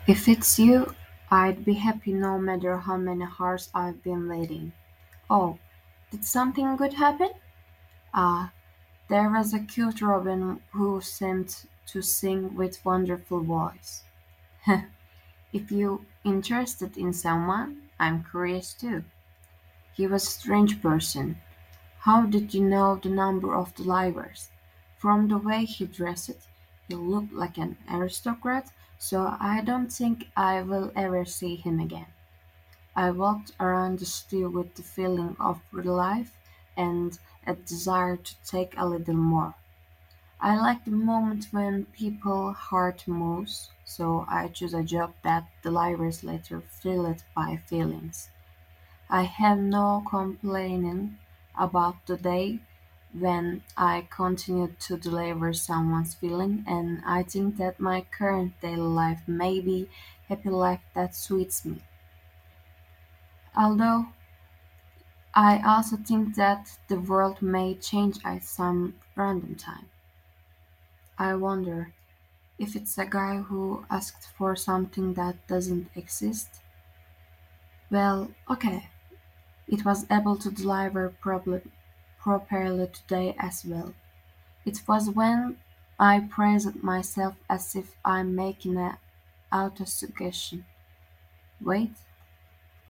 If it's you, I'd be happy no matter how many hours I've been waiting. Oh, did something good happen? Ah, there was a cute robin who seemed to sing with wonderful voice. If you interested in someone, I'm curious too. He was a strange person. How did you know the number of the livers? From the way he dressed, he looked like an aristocrat, so I don't think I will ever see him again. I walked around the stew with the feeling of relief and a desire to take a little more. I like the moment when people heart moves, so I choose a job that delivers later filled by feelings. I have no complaining about the day when I continue to deliver someone's feeling, and I think that my current daily life may be happy life that suits me. Although I also think that the world may change at some random time. I wonder if it's a guy who asked for something that doesn't exist. Well, okay, it was able to deliver properly today as well. It was when I praised myself as if I'm making a auto-suggestion. Wait,